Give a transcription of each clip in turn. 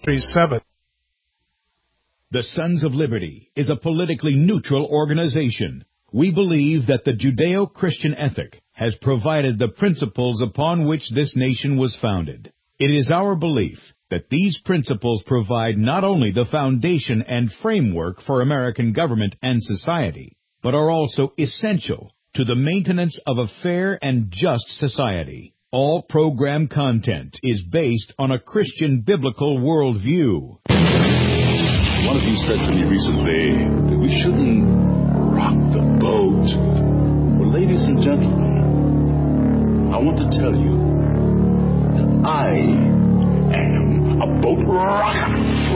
7. The Sons of Liberty is a politically neutral organization. We believe that the Judeo-Christian ethic has provided the principles upon which this nation was founded. It is our belief that these principles provide not only the foundation and framework for American government and society, but are also essential to the maintenance of a fair and just society. All program content is based on a Christian biblical worldview. One of you said to me recently that we shouldn't rock the boat. Well, ladies and gentlemen, I want to tell you that I am a boat rocker.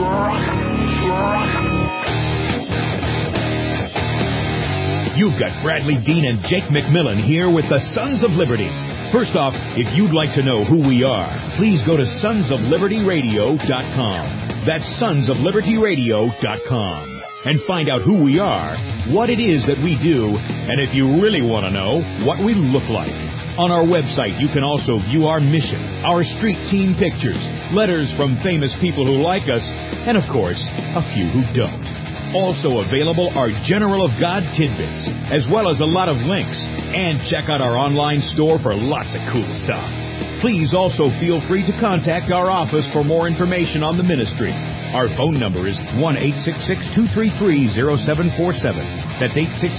You've got Bradley Dean and Jake McMillan here with the Sons of Liberty. First off, if you'd like to know who we are, please go to sonsoflibertyradio.com. That's sonsoflibertyradio.com. And find out who we are, what it is that we do, and if you really want to know, what we look like. On our website, you can also view our mission, our street team pictures, letters from famous people who like us, and of course, a few who don't. Also available are General of God tidbits, as well as a lot of links. And check out our online store for lots of cool stuff. Please also feel free to contact our office for more information on the ministry. Our phone number is 1-866-233-0747. That's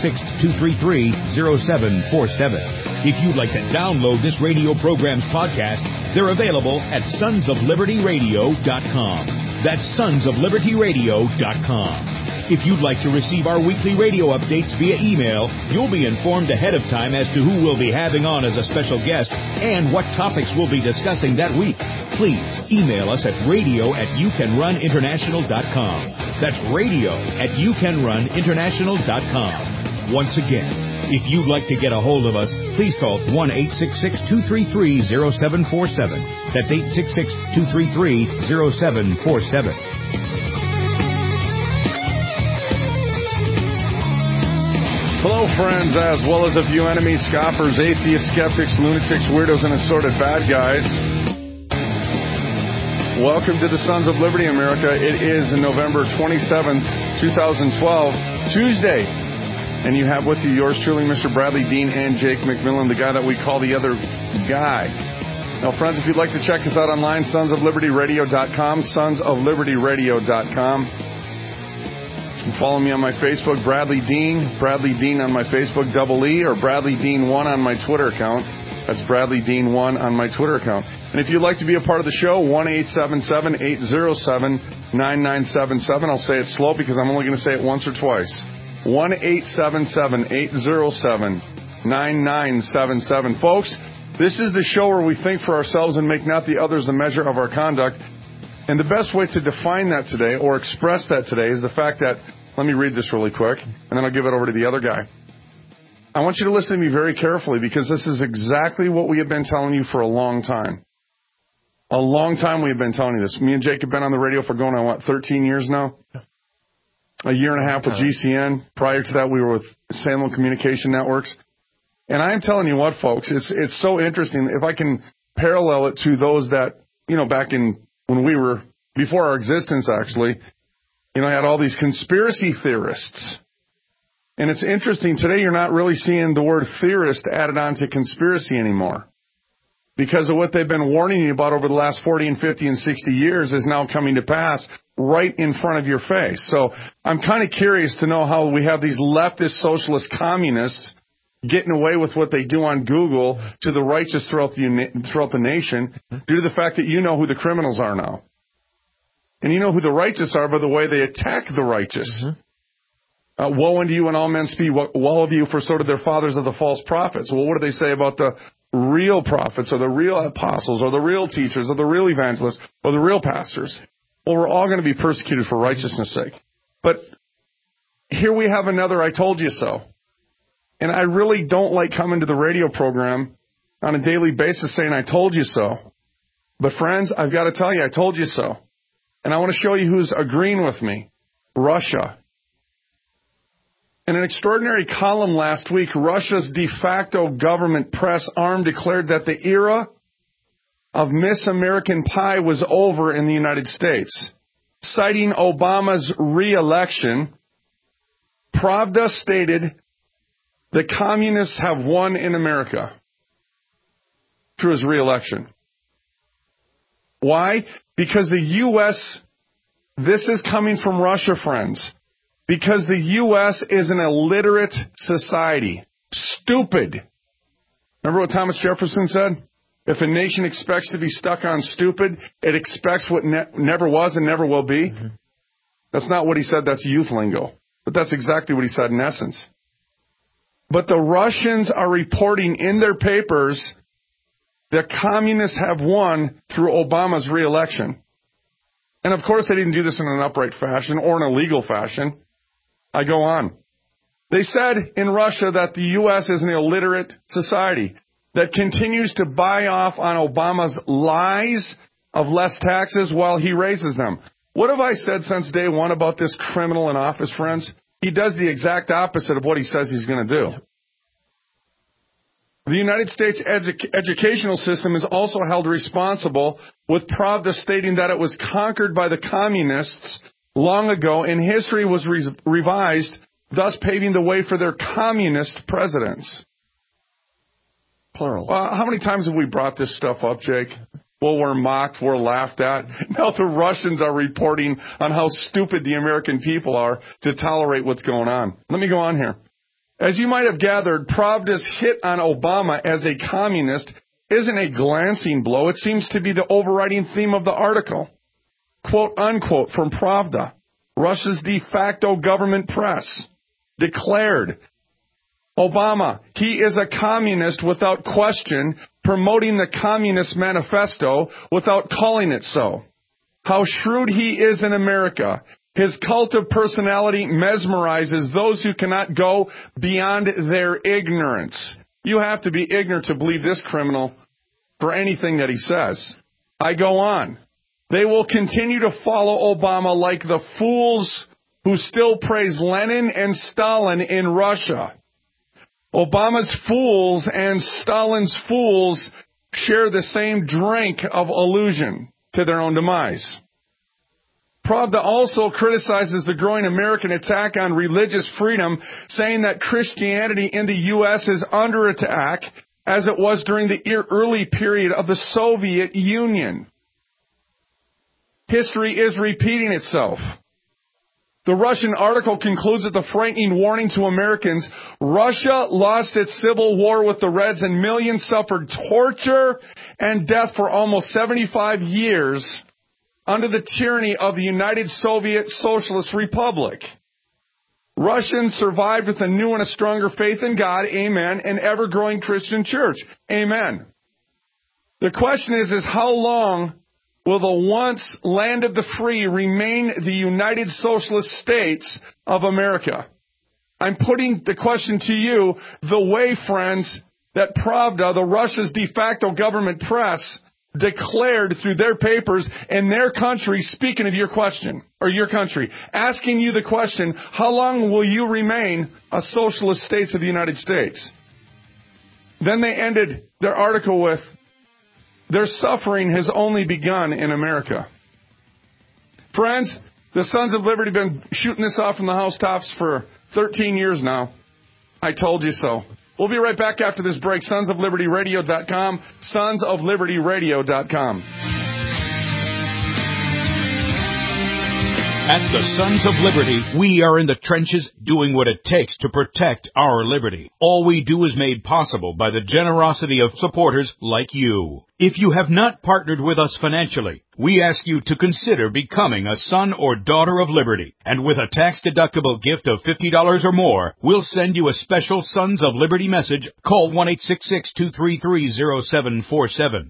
866-233-0747. If you'd like to download this radio program's podcast, they're available at sonsoflibertyradio.com. That's sonsoflibertyradio.com. If you'd like to receive our weekly radio updates via email, you'll be informed ahead of time as to who we'll be having on as a special guest and what topics we'll be discussing that week. Please email us at radio@youcanruninternational.com. That's radio@youcanruninternational.com. Once again, if you'd like to get a hold of us, please call 1-866-233-0747. That's 866-233-0747. Hello, friends, as well as a few enemies, scoffers, atheists, skeptics, lunatics, weirdos, and assorted bad guys. Welcome to the Sons of Liberty, America. It is November 27th, 2012, Tuesday. And you have with you yours truly, Mr. Bradley Dean and Jake McMillan, the guy that we call the other guy. Now, friends, if you'd like to check us out online, sonsoflibertyradio.com, sonsoflibertyradio.com. Follow me on my Facebook, Bradley Dean on my Facebook, E, or Bradley Dean 1 on my Twitter account. That's Bradley Dean 1 on my Twitter account. And if you'd like to be a part of the show, 1-877-807-9977. I'll say it slow because I'm only going to say it once or twice. 1-877-807-9977. Folks, this is the show where we think for ourselves and make not the others the measure of our conduct. And the best way to define that today, or express that today, is the fact that, let me read this really quick, and then I'll give it over to the other guy. I want you to listen to me very carefully, because this is exactly what we have been telling you for a long time. A long time we have been telling you this. Me and Jake have been on the radio for going on, 13 years now? A year and a half with GCN. Prior to that, we were with Salem Communication Networks. And I am telling you what, folks, it's so interesting. If I can parallel it to those that, back in when we were, before our existence, actually, I had all these conspiracy theorists. And it's interesting, today you're not really seeing the word theorist added on to conspiracy anymore. Because of what they've been warning you about over the last 40 and 50 and 60 years is now coming to pass right in front of your face. So I'm kind of curious to know how we have these leftist, socialist, communists getting away with what they do on Google to the righteous throughout the nation due to the fact that you know who the criminals are now. And you know who the righteous are by the way they attack the righteous. Woe unto you when all men speak well of you, for sort of their fathers are the false prophets. Well, what do they say about the real prophets or the real apostles or the real teachers or the real evangelists or the real pastors? Well, we're all going to be persecuted for righteousness' sake. But here we have another I told you so. And I really don't like coming to the radio program on a daily basis saying, I told you so. But friends, I've got to tell you, I told you so. And I want to show you who's agreeing with me. Russia. In an extraordinary column last week, Russia's de facto government press arm declared that the era of Miss American Pie was over in the United States. citing Obama's re-election, Pravda stated, the communists have won in America through his re-election. Why? Because the U.S., this is coming from Russia, friends, because the U.S. is an illiterate society. Stupid. Remember what Thomas Jefferson said? If a nation expects to be stuck on stupid, it expects what never was and never will be. Mm-hmm. That's not what he said. That's youth lingo. But that's exactly what he said in essence. But the Russians are reporting in their papers that communists have won through Obama's re-election. And of course, they didn't do this in an upright fashion or in a legal fashion. I go on. They said in Russia that the U.S. is an illiterate society that continues to buy off on Obama's lies of less taxes while he raises them. What have I said since day one about this criminal in office, friends? He does the exact opposite of what he says he's going to do. The United States educational system is also held responsible, with Pravda stating that it was conquered by the communists long ago and history was revised, thus paving the way for their communist presidents. Plural. How many times have we brought this stuff up, Jake? Well, we're mocked, we're laughed at. Now the Russians are reporting on how stupid the American people are to tolerate what's going on. Let me go on here. As you might have gathered, Pravda's hit on Obama as a communist isn't a glancing blow. It seems to be the overriding theme of the article. Quote, unquote, from Pravda, Russia's de facto government press, declared Obama, he is a communist without question, promoting the Communist Manifesto without calling it so. How shrewd he is in America. His cult of personality mesmerizes those who cannot go beyond their ignorance. You have to be ignorant to believe this criminal for anything that he says. I go on. They will continue to follow Obama like the fools who still praise Lenin and Stalin in Russia. Obama's fools and Stalin's fools share the same drink of illusion to their own demise. Pravda also criticizes the growing American attack on religious freedom, saying that Christianity in the U.S. is under attack, as it was during the early period of the Soviet Union. History is repeating itself. The Russian article concludes with a frightening warning to Americans. Russia lost its civil war with the Reds and millions suffered torture and death for almost 75 years under the tyranny of the United Soviet Socialist Republic. Russians survived with a new and a stronger faith in God, amen, and ever-growing Christian church, amen. The question is how long will the once land of the free remain the United Socialist States of America? I'm putting the question to you the way, friends, that Pravda, the Russia's de facto government press, declared through their papers in their country, speaking of your question, or your country, asking you the question, how long will you remain a socialist states of the United States? Then they ended their article with, their suffering has only begun in America. Friends, the Sons of Liberty have been shooting this off from the housetops for 13 years now. I told you so. We'll be right back after this break. SonsOfLibertyRadio.com. SonsOfLibertyRadio.com. At the Sons of Liberty, we are in the trenches doing what it takes to protect our liberty. All we do is made possible by the generosity of supporters like you. If you have not partnered with us financially, we ask you to consider becoming a son or daughter of liberty. And with a tax-deductible gift of $50 or more, we'll send you a special Sons of Liberty message. Call 1-866-233-0747,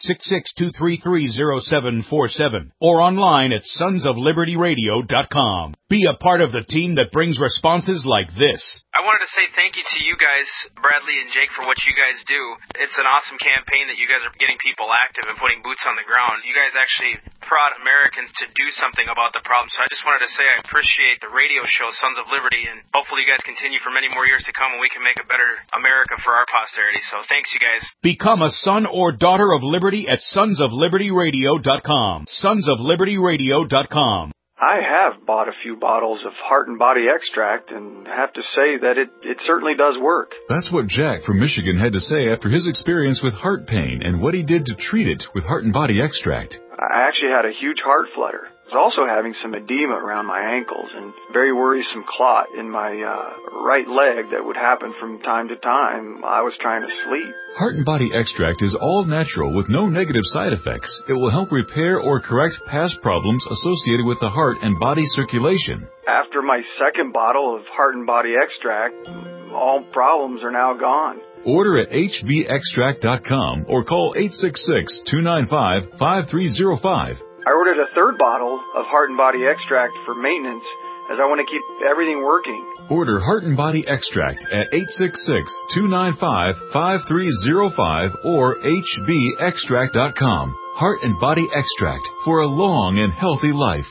1-866-233-0747, or online at sonsoflibertyradio.com. Be a part of the team that brings responses like this. I wanted to say thank you to you guys, Bradley and Jake, for what you guys do. It's an awesome campaign that you guys are getting people active and putting boots on the ground. You guys actually prod Americans to do something about the problem. So I just wanted to say I appreciate the radio show, Sons of Liberty, and hopefully you guys continue for many more years to come and we can make a better America for our posterity. So thanks, you guys. Become a son or daughter of liberty at sonsoflibertyradio.com. Sonsoflibertyradio.com. I have bought a few bottles of Heart and Body Extract and have to say that it certainly does work. That's what Jack from Michigan had to say after his experience with heart pain and what he did to treat it with Heart and Body Extract. I actually had a huge heart flutter. I was also having some edema around my ankles and very worrisome clot in my right leg that would happen from time to time. I was trying to sleep. Heart and Body Extract is all natural with no negative side effects. It will help repair or correct past problems associated with the heart and body circulation. After my second bottle of Heart and Body Extract, all problems are now gone. Order at hbextract.com or call 866-295-5305. I ordered a third bottle of Heart and Body Extract for maintenance as I want to keep everything working. Order Heart and Body Extract at 866-295-5305 or hbextract.com. Heart and Body Extract for a long and healthy life.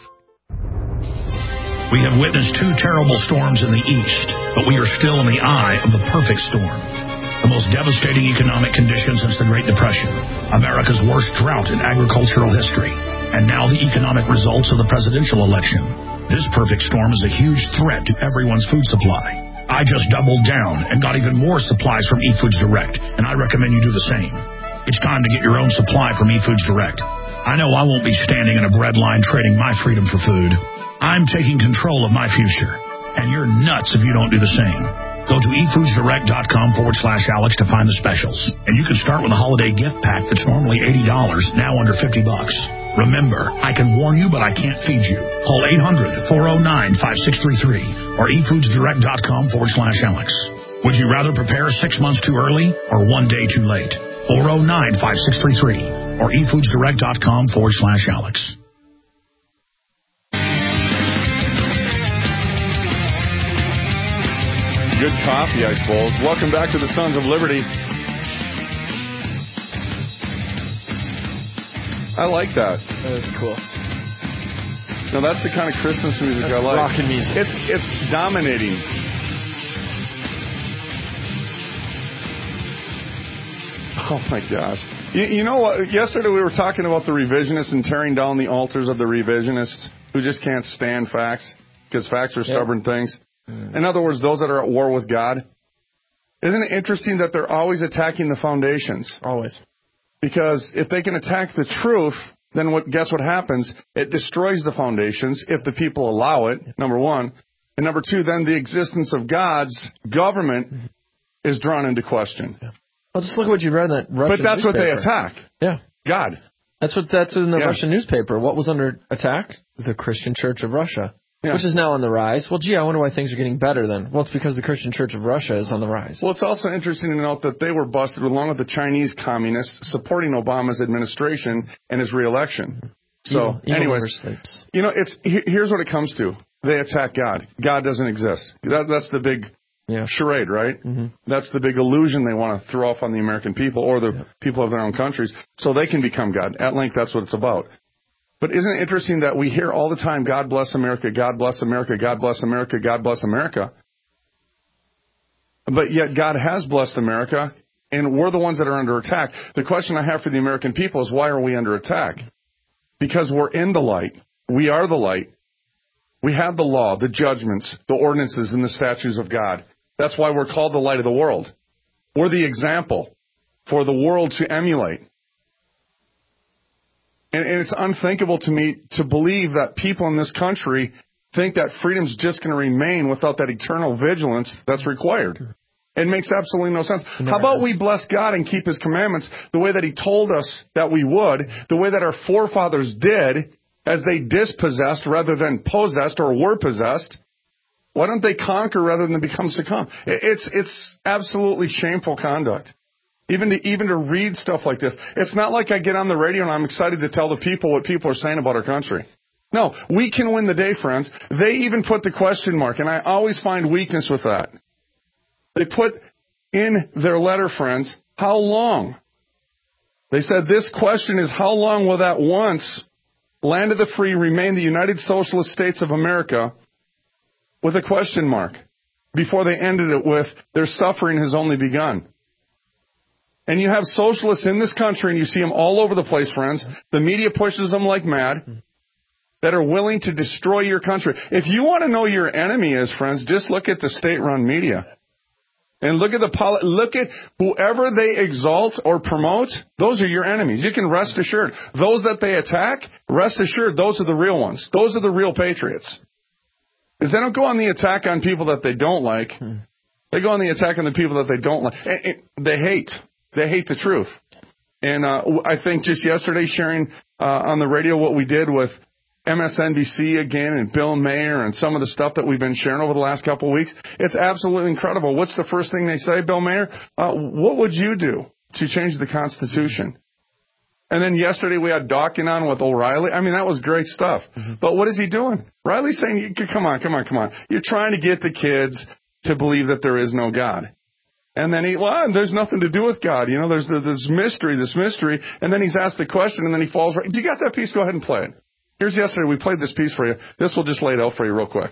We have witnessed 2 terrible storms in the east, but we are still in the eye of the perfect storm. The most devastating economic conditions since the Great Depression, America's worst drought in agricultural history, and now the economic results of the presidential election. This perfect storm is a huge threat to everyone's food supply. I just doubled down and got even more supplies from eFoods Direct, and I recommend you do the same. It's time to get your own supply from eFoods Direct. I know I won't be standing in a bread line trading my freedom for food. I'm taking control of my future, and you're nuts if you don't do the same. Go to efoodsdirect.com/Alex to find the specials. And you can start with a holiday gift pack that's normally $80, now under $50. Remember, I can warn you, but I can't feed you. Call 800-409-5633 or efoodsdirect.com/Alex. Would you rather prepare 6 months too early or 1 day too late? 409-5633 or efoodsdirect.com/Alex. Good coffee, I suppose. Welcome back to the Sons of Liberty. I like that. That is cool. No, that's the kind of Christmas music I like. Rockin' music. It's dominating. Oh my gosh. You know what? Yesterday we were talking about the revisionists and tearing down the altars of the revisionists who just can't stand facts because facts are stubborn things. In other words, those that are at war with God. Isn't it interesting that they're always attacking the foundations? Always. Because if they can attack the truth, then guess what happens? It destroys the foundations if the people allow it, number one. And number two, then the existence of God's government is drawn into question. Yeah. Well, just look at what you read in that Russian But that's newspaper. what they attack. Yeah. God. That's in the Russian newspaper. What was under attack? The Christian Church of Russia. Yeah. Which is now on the rise. Well, gee, I wonder why things are getting better then. Well, it's because the Christian Church of Russia is on the rise. Well, it's also interesting to note that they were busted along with the Chinese communists supporting Obama's administration and his reelection. So, anyways, here's what it comes to. They attack God. God doesn't exist. That's the big charade, right? Mm-hmm. That's the big illusion they want to throw off on the American people or the people of their own countries so they can become God. At length, that's what it's about. But isn't it interesting that we hear all the time, God bless America, God bless America, God bless America, God bless America. But yet God has blessed America, and we're the ones that are under attack. The question I have for the American people is, why are we under attack? Because we're in the light. We are the light. We have the law, the judgments, the ordinances, and the statutes of God. That's why we're called the light of the world. We're the example for the world to emulate. And it's unthinkable to me to believe that people in this country think that freedom's just going to remain without that eternal vigilance that's required. It makes absolutely no sense. How about we bless God and keep His commandments the way that He told us that we would, the way that our forefathers did as they dispossessed rather than possessed or were possessed? Why don't they conquer rather than become succumb? It's absolutely shameful conduct. Even to read stuff like this. It's not like I get on the radio and I'm excited to tell the people what people are saying about our country. No, we can win the day, friends. They even put the question mark, and I always find weakness with that. They put in their letter, friends, how long? They said this question is, how long will that once land of the free remain the United Socialist States of America, with a question mark, before they ended it with, their suffering has only begun. And you have socialists in this country, and you see them all over the place, friends. The media pushes them like mad. that are willing to destroy your country. If you want to know your enemy is, friends, just look at the state-run media. And look at whoever they exalt or promote, those are your enemies. You can rest assured. Those that they attack, rest assured, those are the real ones. Those are the real patriots. Because they don't go on the attack on people that they don't like. They go on the attack on the people that they don't like. They hate. They hate the truth. And I think just yesterday sharing on the radio what we did with MSNBC again and Bill Mayer and some of the stuff that we've been sharing over the last couple of weeks, it's absolutely incredible. What's the first thing they say, Bill Mayer? What would you do to change the Constitution? And then yesterday we had Dawkins on with O'Reilly. I mean, that was great stuff. But what is he doing? Riley's saying, come on. You're trying to get the kids to believe that there is no God. And then there's nothing to do with God. You know, there's this mystery. And then he's asked the question, and then he falls right. Do you got that piece? Go ahead and play it. Here's yesterday. We played this piece for you. This will just lay it out for you real quick.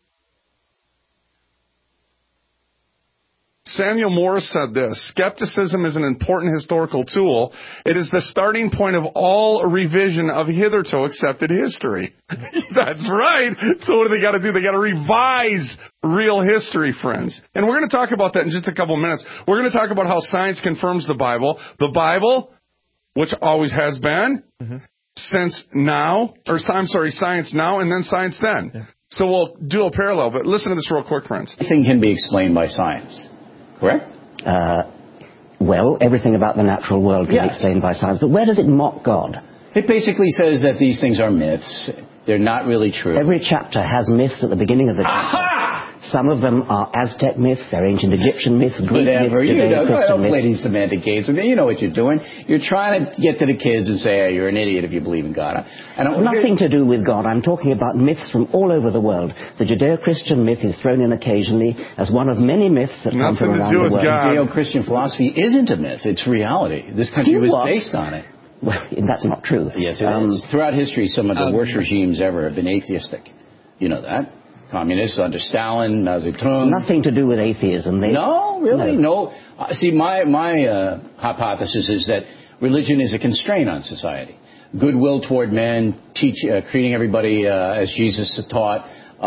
Samuel Morse said this: skepticism is an important historical tool. It is the starting point of all revision of hitherto accepted history. That's right. So what do they got to do? They got to revise real history, friends. And we're going to talk about that in just a couple of minutes. We're going to talk about how science confirms the Bible, which always has been, science now, and then science then. Yeah. So we'll do a parallel, but listen to this real quick, friends. Everything can be explained by science, correct? Well, everything about the natural world can be explained by science, but where does it mock God? It basically says that these things are myths. They're not really true. Every chapter has myths at the beginning of the chapter. Some of them are Aztec myths, they're ancient Egyptian myths, Greek myths, don't play these semantic games. You know what you're doing. You're trying to get to the kids and say, hey, you're an idiot if you believe in God. It's nothing to do with God. I'm talking about myths from all over the world. The Judeo-Christian myth is thrown in occasionally as one of many myths that come from around the world. Judeo-Christian philosophy isn't a myth. It's reality. This country was based on it. Well, that's not true. Yes, it is. Throughout history, some of the worst regimes ever have been atheistic. You know that. Communists under Stalin, Mao Zedong. Nothing to do with atheism. No, really, no. See, my hypothesis is that religion is a constraint on society. Goodwill toward men, treating everybody as Jesus taught,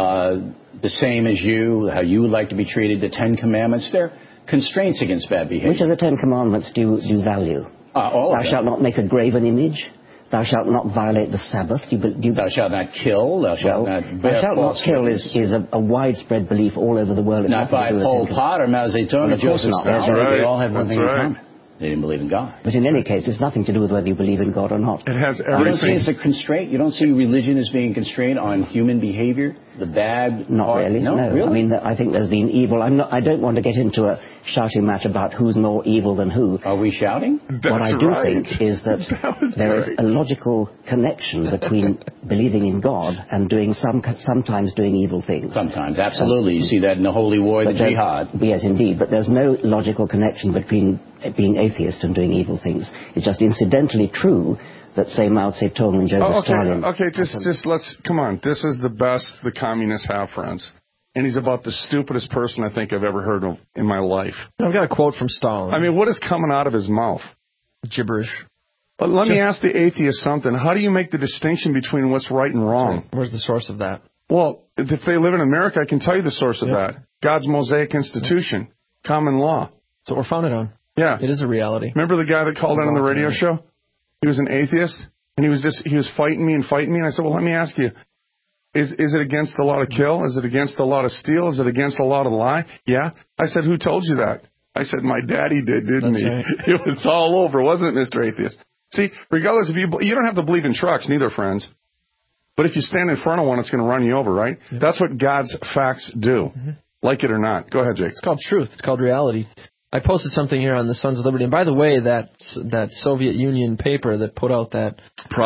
the same as you, how you would like to be treated, the Ten Commandments. They're constraints against bad behavior. Which of the Ten Commandments do you value? All Thou shalt not make a graven image. Thou shalt not violate the Sabbath. Thou shalt not kill. Thou shalt not kill is a widespread belief all over the world. It's not by Pol Pot or Mao Zedong or Joseph Stalin. They all have one thing in common. They didn't believe in God. But in any case, it's nothing to do with whether you believe in God or not. It has everything. You don't see it as a constraint? You don't see religion as being a constraint on human behavior? The bad Not part? really. No, really? I mean, I think there's been evil. I don't want to get into a shouting match about who's more evil than who. Are we shouting? What I do think is that there is a logical connection between believing in God and sometimes doing evil things. Sometimes, absolutely. You see that in the Holy War, the Jihad. Yes, indeed. But there's no logical connection between being atheist and doing evil things. It's just incidentally true that, say, Mao Zedong and Joseph Stalin... Okay, just let's... Come on. This is the best the communists have, friends. And he's about the stupidest person I think I've ever heard of in my life. I've got a quote from Stalin. I mean, what is coming out of his mouth? Gibberish. But let me ask the atheist something. How do you make the distinction between what's right and wrong? Right. Where's the source of that? Well, if they live in America, I can tell you the source of that. God's Mosaic institution. Common law. That's what we're founded on. Yeah. It is a reality. Remember the guy that called in on the radio show? He was an atheist, and he was fighting me. And I said, well, let me ask you, is it against the law to kill? Is it against the law to steal? Is it against the law to lie? Yeah. I said, who told you that? I said, my daddy did, didn't he? Right. It was all over, wasn't it, Mr. Atheist? See, regardless, if you don't have to believe in trucks, neither, friends. But if you stand in front of one, it's going to run you over, right? Yeah. That's what God's facts do, like it or not. Go ahead, Jake. It's called truth. It's called reality. I posted something here on the Sons of Liberty. And by the way, that Soviet Union paper that put out that...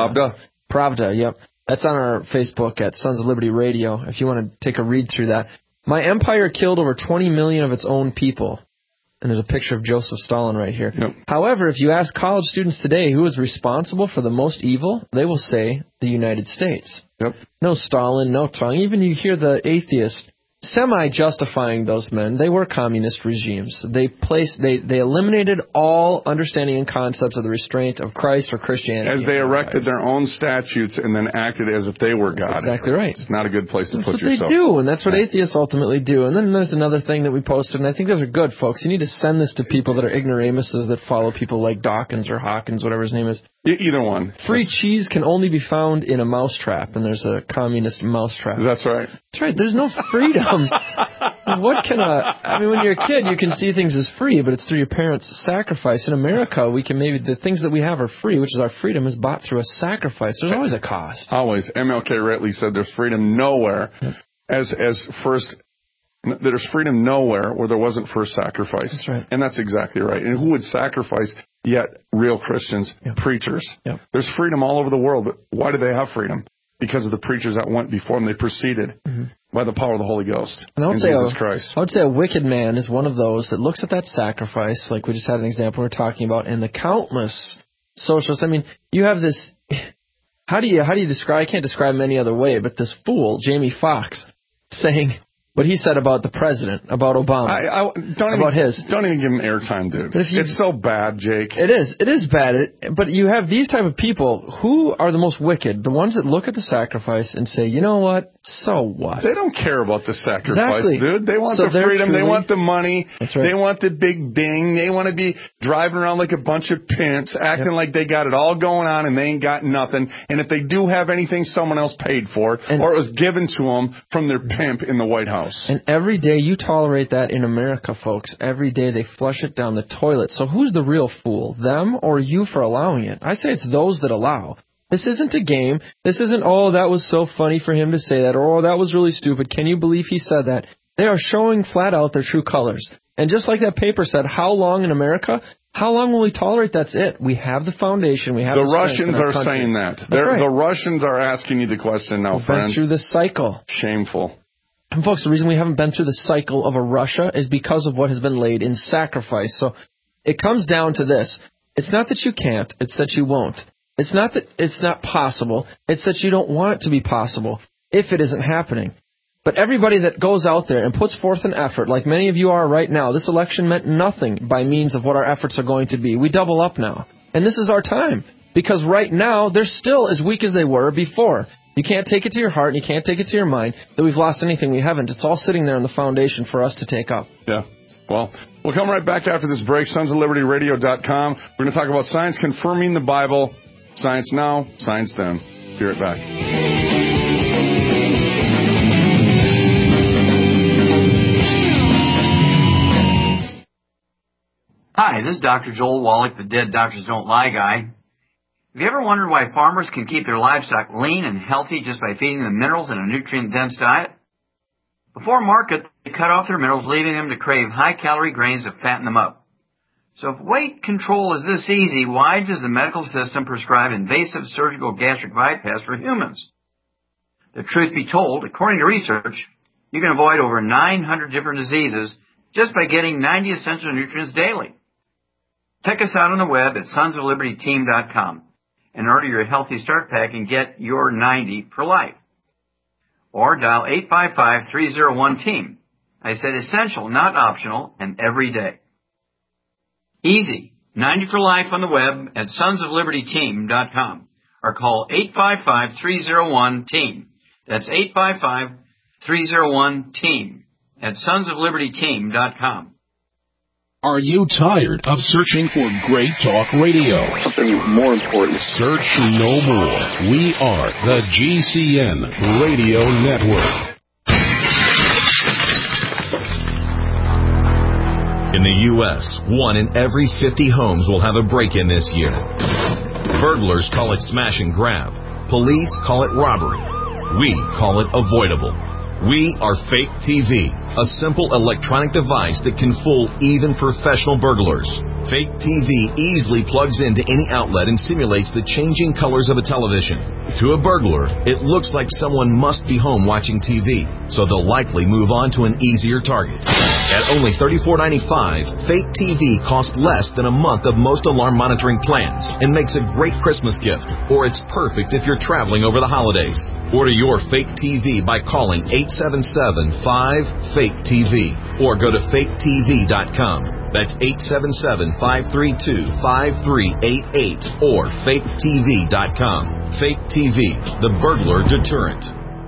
Pravda, yep. That's on our Facebook at Sons of Liberty Radio, if you want to take a read through that. My empire killed over 20 million of its own people. And there's a picture of Joseph Stalin right here. Yep. However, if you ask college students today who is responsible for the most evil, they will say the United States. Yep. No Stalin, no Tong. Even you hear the atheist semi-justifying those men. They were communist regimes. They eliminated all understanding and concepts of the restraint of Christ or Christianity. As they erected their own statutes and then acted as if they were God. That's exactly right. It's not a good place to put yourself. That's what they do, and that's what atheists ultimately do. And then there's another thing that we posted, and I think those are good, folks. You need to send this to people that are ignoramuses that follow people like Dawkins or Hawkins, whatever his name is. Either one. Free cheese can only be found in a mousetrap, and there's a communist mousetrap. That's right. That's right. There's no freedom. When you're a kid, you can see things as free, but it's through your parents' sacrifice. In America, we can the things that we have are free, which is our freedom, is bought through a sacrifice. There's always a cost. Always. MLK rightly said there's freedom nowhere there's freedom nowhere where there wasn't first sacrifice. That's right. And that's exactly right. And who would sacrifice yet real Christians? Yep. Preachers. Yep. There's freedom all over the world, but why do they have freedom? Because of the preachers that went before them. They preceded by the power of the Holy Ghost and Jesus Christ. I would say a wicked man is one of those that looks at that sacrifice, like we just had an example we were talking about, and the countless socialists. I mean, you have this. How do you describe? I can't describe him any other way. But this fool, Jamie Foxx, saying what he said about the president, about Obama, Don't even give him airtime, dude. It's so bad, Jake. It is bad. But you have these type of people who are the most wicked, the ones that look at the sacrifice and say, you know what? So what? They don't care about the sacrifice, dude. They want the freedom. They want the money. That's right. They want the big ding. They want to be driving around like a bunch of pimps, acting like they got it all going on and they ain't got nothing. And if they do have anything, someone else paid for it, or it was given to them from their pimp in the White House. And every day you tolerate that in America, folks. Every day they flush it down the toilet. So who's the real fool, them or you for allowing it? I say it's those that allow. This isn't a game. This isn't, oh, that was so funny for him to say that, or oh, that was really stupid. Can you believe he said that? They are showing flat out their true colors. And just like that paper said, how long in America? How long will we tolerate? That's it. We have the foundation. We have the Russians are saying that. The Russians are asking you the question now, friends. Been through the cycle. Shameful. And folks, the reason we haven't been through the cycle of a Russia is because of what has been laid in sacrifice. So it comes down to this. It's not that you can't. It's that you won't. It's not that it's not possible. It's that you don't want it to be possible if it isn't happening. But everybody that goes out there and puts forth an effort, like many of you are right now, this election meant nothing by means of what our efforts are going to be. We double up now. And this is our time. Because right now, they're still as weak as they were before. You can't take it to your heart and you can't take it to your mind that we've lost anything. We haven't. It's all sitting there in the foundation for us to take up. Yeah. Well, we'll come right back after this break. SonsOfLibertyRadio.com. We're going to talk about science confirming the Bible. Science now, science then. Be right back. Hi, this is Dr. Joel Wallach, the Dead Doctors Don't Lie guy. Have you ever wondered why farmers can keep their livestock lean and healthy just by feeding them minerals in a nutrient-dense diet? Before market, they cut off their minerals, leaving them to crave high-calorie grains to fatten them up. So if weight control is this easy, why does the medical system prescribe invasive surgical gastric bypass for humans? The truth be told, according to research, you can avoid over 900 different diseases just by getting 90 essential nutrients daily. Check us out on the web at sonsoflibertyteam.com and order your Healthy Start Pack and get your 90 for life. Or dial 855-301-TEAM. I said essential, not optional, and every day. Easy. 90 for life on the web at sonsoflibertyteam.com or call 855-301-TEAM. That's 855-301-TEAM at sonsoflibertyteam.com. Are you tired of searching for great talk radio? Something more important. Search no more. We are the GCN Radio Network. In the U.S., 1 in every 50 homes will have a break-in this year. Burglars call it smash and grab. Police call it robbery. We call it avoidable. We are Fake TV, a simple electronic device that can fool even professional burglars. Fake TV easily plugs into any outlet and simulates the changing colors of a television. To a burglar, it looks like someone must be home watching TV, so they'll likely move on to an easier target. At only $34.95, Fake TV costs less than a month of most alarm monitoring plans and makes a great Christmas gift, or it's perfect if you're traveling over the holidays. Order your Fake TV by calling 877-5-FAKE-TV or go to faketv.com. That's 877-532-5388 or faketv.com. Fake TV, the burglar deterrent.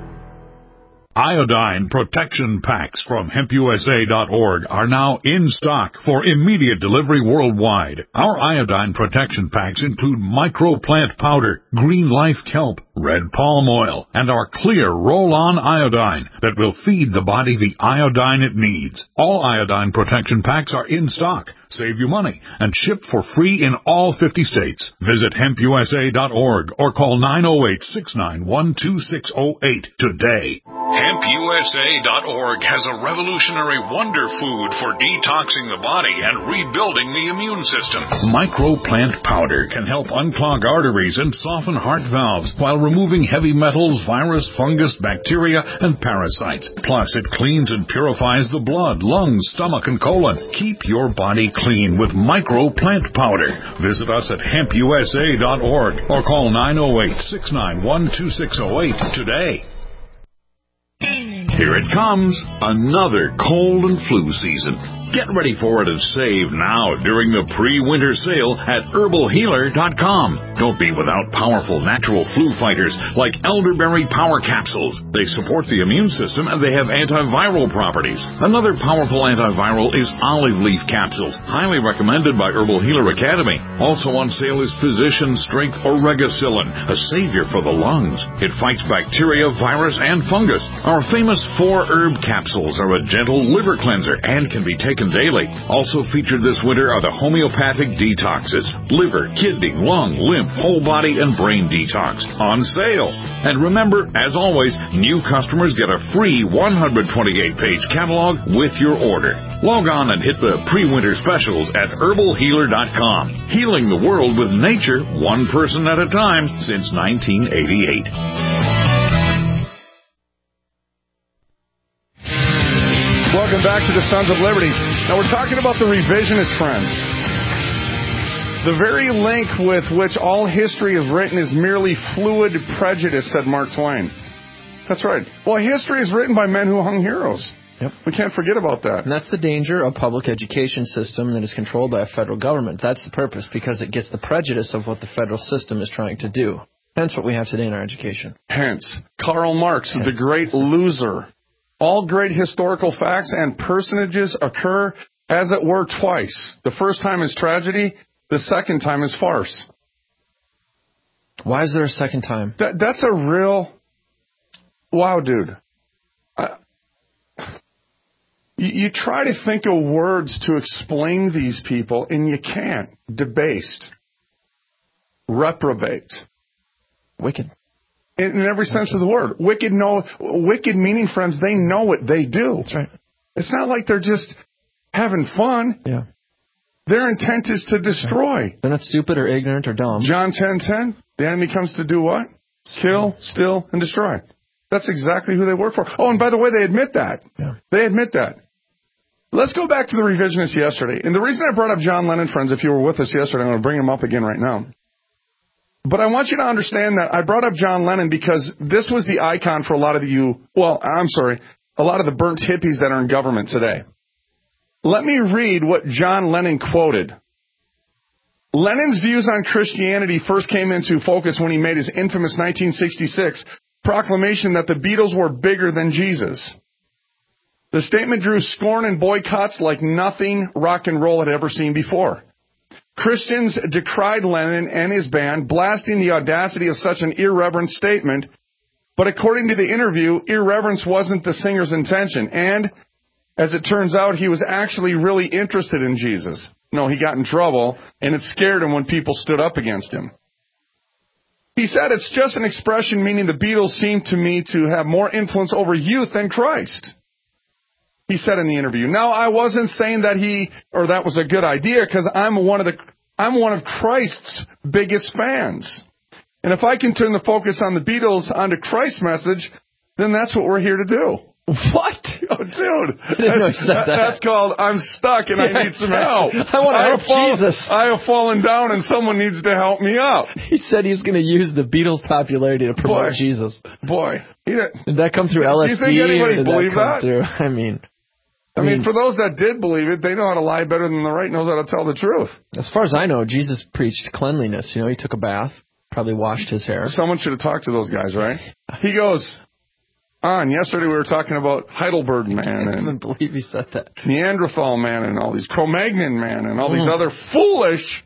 Iodine protection packs from hempusa.org are now in stock for immediate delivery worldwide. Our iodine protection packs include microplant powder, green life kelp, red palm oil, and our clear roll-on iodine that will feed the body the iodine it needs. All iodine protection packs are in stock. Save you money and ship for free in all 50 states. Visit hempusa.org or call 908-691-2608 today. HempUSA.org has a revolutionary wonder food for detoxing the body and rebuilding the immune system. Microplant powder can help unclog arteries and soften heart valves while removing heavy metals, virus, fungus, bacteria, and parasites. Plus, it cleans and purifies the blood, lungs, stomach, and colon. Keep your body clean with Microplant powder. Visit us at HempUSA.org or call 908-691-2608 today. Here it comes, another cold and flu season. Get ready for it and save now during the pre-winter sale at herbalhealer.com. Don't be without powerful natural flu fighters like elderberry power capsules. They support the immune system and they have antiviral properties. Another powerful antiviral is olive leaf capsules, highly recommended by Herbal Healer Academy. Also on sale is Physician Strength Oregacillin, a savior for the lungs. It fights bacteria, virus, and fungus. Our famous 4-herb capsules are a gentle liver cleanser and can be taken daily. Also featured this winter are the homeopathic detoxes, liver, kidney, lung, lymph, whole body, and brain detox on sale. And remember, as always, new customers get a free 128-page catalog with your order. Log on and hit the pre-winter specials at herbalhealer.com. Healing the world with nature, one person at a time since 1988. Welcome back to the Sons of Liberty. Now we're talking about the revisionist friends. The very link with which all history is written is merely fluid prejudice, said Mark Twain. That's right. Well, history is written by men who hung heroes. Yep. We can't forget about that. And that's the danger of public education system that is controlled by a federal government. That's the purpose, because it gets the prejudice of what the federal system is trying to do. Hence what we have today in our education. Hence, Karl Marx, the great loser. All great historical facts and personages occur, as it were, twice. The first time is tragedy. The second time is farce. Why is there a second time? That's a real... Wow, dude. You try to think of words to explain these people, and you can't. Debased. Reprobate. Wicked. In every sense of the word. Wicked meaning, friends, they know what they do. That's right. It's not like they're just having fun. Yeah. Their intent is to destroy. They're not stupid or ignorant or dumb. John 10:10, the enemy comes to do what? Kill, steal, and destroy. That's exactly who they work for. Oh, and by the way, they admit that. Yeah. They admit that. Let's go back to the revisionists yesterday. And the reason I brought up John Lennon, friends, if you were with us yesterday, I'm going to bring him up again right now. But I want you to understand that I brought up John Lennon because this was the icon for a lot of a lot of the burnt hippies that are in government today. Let me read what John Lennon quoted. Lennon's views on Christianity first came into focus when he made his infamous 1966 proclamation that the Beatles were bigger than Jesus. The statement drew scorn and boycotts like nothing rock and roll had ever seen before. Christians decried Lennon and his band, blasting the audacity of such an irreverent statement. But according to the interview, irreverence wasn't the singer's intention. And, as it turns out, he was actually really interested in Jesus. No, he got in trouble, and it scared him when people stood up against him. He said, it's just an expression meaning the Beatles seem to me to have more influence over youth than Christ. He said in the interview. Now, I wasn't saying that that was a good idea, because I'm one of Christ's biggest fans. And if I can turn the focus on the Beatles onto Christ's message, then that's what we're here to do. What? Oh, dude. I didn't know he said that. That's called I'm stuck and I need some help. I want to help Jesus. I have fallen down and someone needs to help me up. He said he's going to use the Beatles' popularity to promote Jesus. Boy. Did that come through LSD? Do you think anybody believe that? I mean, for those that did believe it, they know how to lie better than the right knows how to tell the truth. As far as I know, Jesus preached cleanliness. You know, he took a bath, probably washed his hair. Someone should have talked to those guys, right? He goes on. Yesterday we were talking about Heidelberg man. I can't even believe he said that. Neanderthal man and all these Cro-Magnon man and all these other foolish.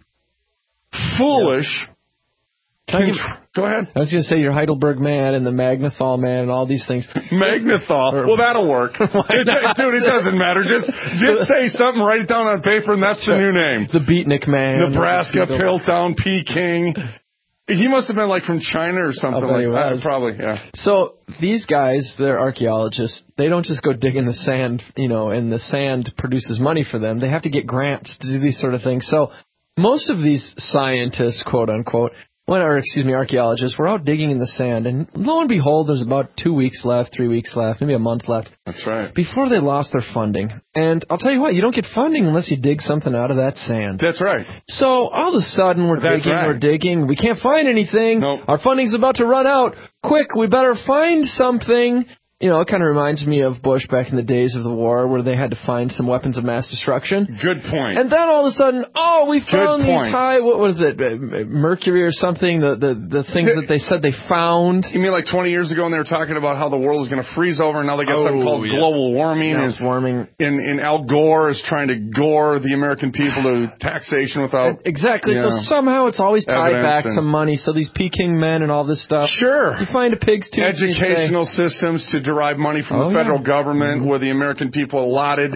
Go ahead. I was going to say your Heidelberg man and the Magnathol man and all these things. Magnathol. Well, that'll work. Dude, it doesn't matter. Just say something, write it down on paper, and that's the new name. The Beatnik man. Nebraska, Piltdown, Peking. He must have been like from China or something like that. Probably, yeah. So these guys, they're archaeologists. They don't just go dig in the sand, and the sand produces money for them. They have to get grants to do these sort of things. So most of these scientists, quote unquote, archaeologists, were out digging in the sand, and lo and behold, there's about 2 weeks left, 3 weeks left, maybe a month left. That's right. Before they lost their funding. And I'll tell you what, you don't get funding unless you dig something out of that sand. That's right. So all of a sudden, we're digging, we can't find anything. Nope. Our funding's about to run out. Quick, we better find something. It kind of reminds me of Bush back in the days of the war where they had to find some weapons of mass destruction. Good point. And then all of a sudden, we found these high, what was it, mercury or something, the things that they said they found. You mean like 20 years ago when they were talking about how the world was going to freeze over and now they got something called global warming. Yeah, it's warming. And Al Gore is trying to gore the American people to taxation without... Exactly. So somehow it's always tied back to money. So these Peking men and all this stuff. Sure. You find a pig's tooth. Educational systems to derive money from the federal government, where the American people allotted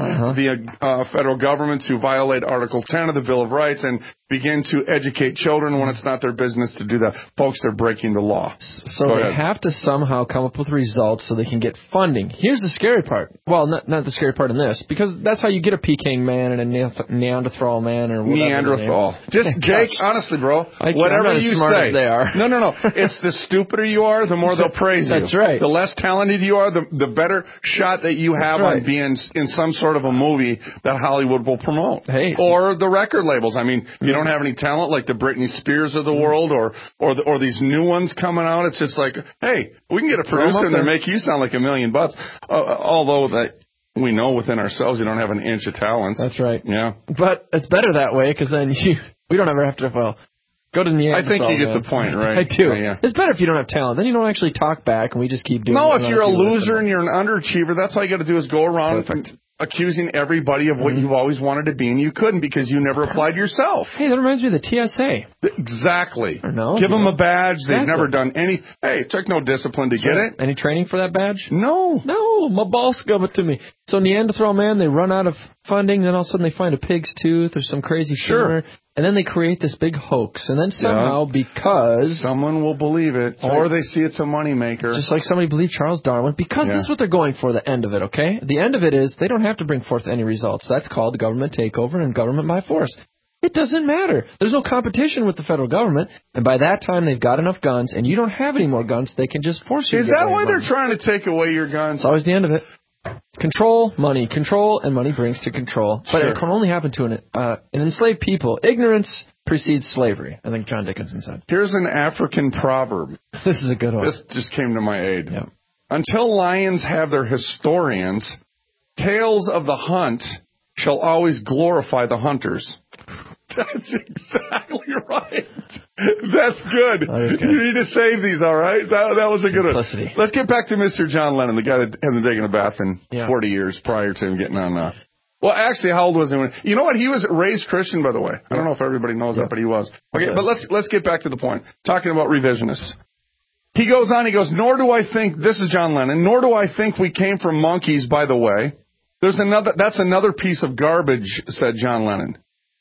the federal government to violate Article 10 of the Bill of Rights and begin to educate children when it's not their business to do that. Folks, they're breaking the law. So they have to somehow come up with results so they can get funding. Here's the scary part. Well, not the scary part in this, because that's how you get a Peking man and a Neanderthal man or whatever. Neanderthal. Just, Jake, honestly, bro, whatever you say. As they are. No. It's the stupider you are, the more they'll praise you. That's right. The less talented you are, the better shot that you have on being in some sort of a movie that Hollywood will promote. Hey. Or the record labels. I mean, you don't have any talent like the Britney Spears of the world or these new ones coming out. It's just like, hey, we can get a producer and they make you sound like $1 million. Although that we know within ourselves you don't have an inch of talent. That's right. Yeah. But it's better that way because then we don't ever have to, go to Neanderthal. I think you get the point, right? I do. Yeah. It's better if you don't have talent. Then you don't actually talk back, and we just keep doing it. No, if you're a loser and you're an underachiever, that's all you got to do is go around accusing everybody of what you've always wanted to be, and you couldn't because you never applied yourself. Hey, that reminds me of the TSA. Exactly. Or no? Give them a badge. Exactly. They've never done any... Hey, it took no discipline to get it. Any training for that badge? No. My boss gave it to me. So Neanderthal man, they run out of funding, then all of a sudden they find a pig's tooth or some crazy tumor, and then they create this big hoax. And then somehow, because... Someone will believe it, or they see it's a moneymaker. Just like somebody believed Charles Darwin, because this is what they're going for, the end of it, okay? The end of it is they don't have to bring forth any results. That's called government takeover and government by force. It doesn't matter. There's no competition with the federal government, and by that time they've got enough guns, and you don't have any more guns, they can just force you to Is that why they're trying to take away your guns? It's always the end of it. Control, and money brings to control. But it can only happen to an enslaved people. Ignorance precedes slavery, I think John Dickinson said. Here's an African proverb. This is a good one. This just came to my aid. Yeah. Until lions have their historians, tales of the hunt shall always glorify the hunters. That's exactly right. That's good. You need to save these, all right? That was a good one. Let's get back to Mr. John Lennon, the guy that hasn't taken a bath in 40 years prior to him getting on. Well, actually, how old was he when? You know what? He was raised Christian, by the way. I don't know if everybody knows that, but he was. Okay, but let's get back to the point. Talking about revisionists. He goes on. He goes, nor do I think, this is John Lennon, nor do I think we came from monkeys, by the way. That's another piece of garbage, said John Lennon.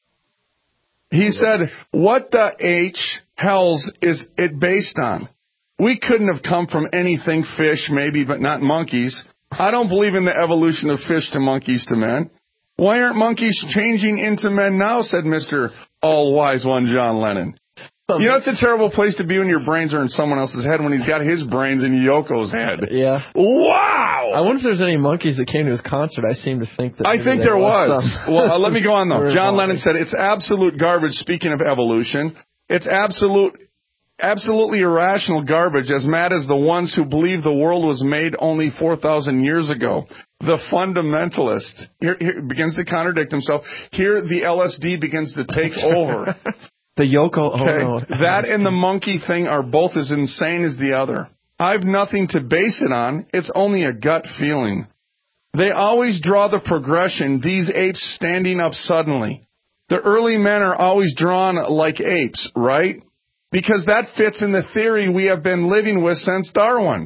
He said, what the hells is it based on? We couldn't have come from anything, fish maybe, but not monkeys. I don't believe in the evolution of fish to monkeys to men. Why aren't monkeys changing into men now, said Mr. All-Wise One John Lennon. You know, it's a terrible place to be when your brains are in someone else's head when he's got his brains in Yoko's head. Yeah. Wow! I wonder if there's any monkeys that came to his concert. I seem to think that. I think there was. Well, let me go on, though. John Lennon said, it's absolute garbage, speaking of evolution. It's absolutely irrational garbage, as mad as the ones who believe the world was made only 4,000 years ago. The fundamentalist here begins to contradict himself. Here, the LSD begins to take over. The Yoko. Okay. Oh, no. That and the monkey thing are both as insane as the other. I've nothing to base it on. It's only a gut feeling. They always draw the progression, these apes standing up suddenly. The early men are always drawn like apes, right? Because that fits in the theory we have been living with since Darwin.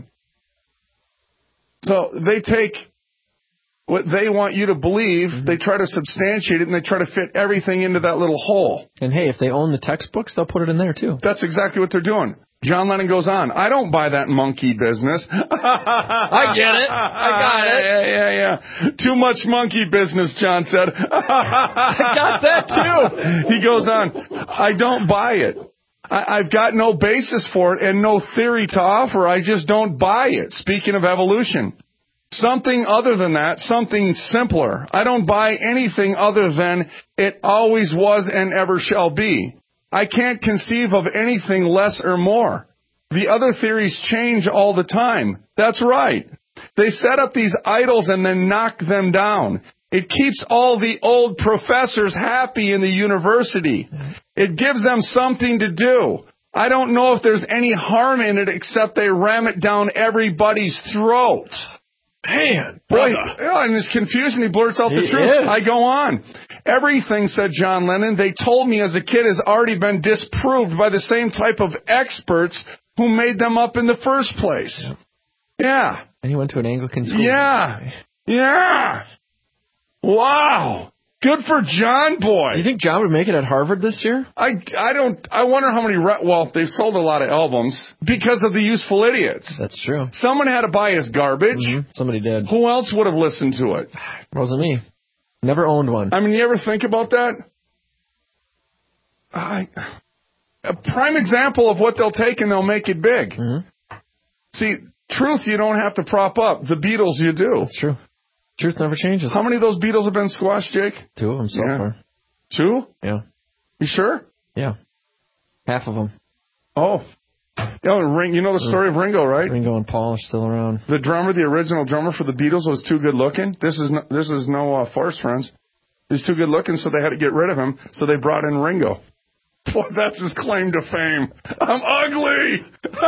So they take what they want you to believe, they try to substantiate it, and they try to fit everything into that little hole. And hey, if they own the textbooks, they'll put it in there too. That's exactly what they're doing. John Lennon goes on, I don't buy that monkey business. I get it. I got it. Yeah. Too much monkey business, John said. I got that too. He goes on, I don't buy it. I've got no basis for it and no theory to offer. I just don't buy it. Speaking of evolution. Something other than that, something simpler. I don't buy anything other than it always was and ever shall be. I can't conceive of anything less or more. The other theories change all the time. That's right. They set up these idols and then knock them down. It keeps all the old professors happy in the university. It gives them something to do. I don't know if there's any harm in it except they ram it down everybody's throat. Man, boy, in this confusion, he blurts out the truth. I go on. Everything, said John Lennon, they told me as a kid has already been disproved by the same type of experts who made them up in the first place. Yeah. And he went to an Anglican school. Yeah. Wow. Good for John, boy. Do you think John would make it at Harvard this year? I wonder how many, they've sold a lot of albums because of the Useful Idiots. That's true. Someone had to buy his garbage. Mm-hmm. Somebody did. Who else would have listened to it? It wasn't me. Never owned one. I mean, you ever think about that? A prime example of what they'll take and they'll make it big. Mm-hmm. See, truth you don't have to prop up. The Beatles you do. That's true. Truth never changes. How many of those Beatles have been squashed, Jake? 2 of them so far. 2? Yeah. You sure? Yeah. Half of them. Oh. You know the story of Ringo, right? Ringo and Paul are still around. The drummer, the original drummer for the Beatles, was too good looking. This is no farce, friends. He's too good looking, so they had to get rid of him. So they brought in Ringo. Boy, that's his claim to fame. I'm ugly.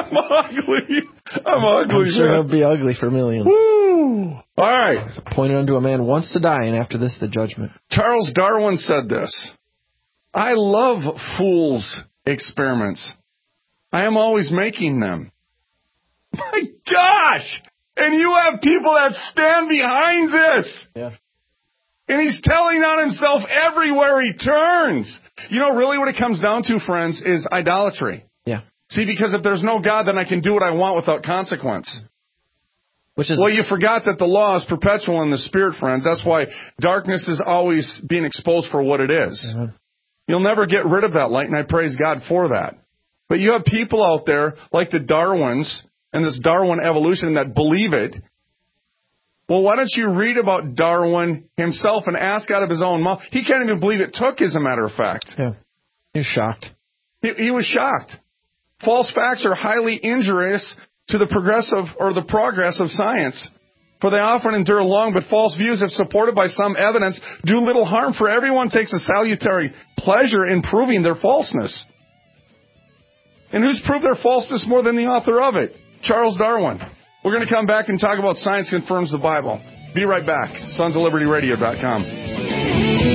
I'm sure he'll be ugly for millions. Woo! All right. It's appointed unto a man once to die, and after this, the judgment. Charles Darwin said this. I love fools' experiments. I am always making them. My gosh! And you have people that stand behind this. Yeah. And he's telling on himself everywhere he turns. You know, really what it comes down to, friends, is idolatry. Yeah. See, because if there's no God, then I can do what I want without consequence. Well, you forgot that the law is perpetual in the spirit, friends. That's why darkness is always being exposed for what it is. Mm-hmm. You'll never get rid of that light, and I praise God for that. But you have people out there like the Darwins and this Darwin evolution that believe it. Well, why don't you read about Darwin himself and ask out of his own mouth? He can't even believe it took, as a matter of fact. Yeah. He was shocked. He was shocked. False facts are highly injurious to the progress of science. For they often endure long, but false views, if supported by some evidence, do little harm, for everyone takes a salutary pleasure in proving their falseness. And who's proved their falseness more than the author of it? Charles Darwin. We're going to come back and talk about Science Confirms the Bible. Be right back. SonsOfLibertyRadio.com.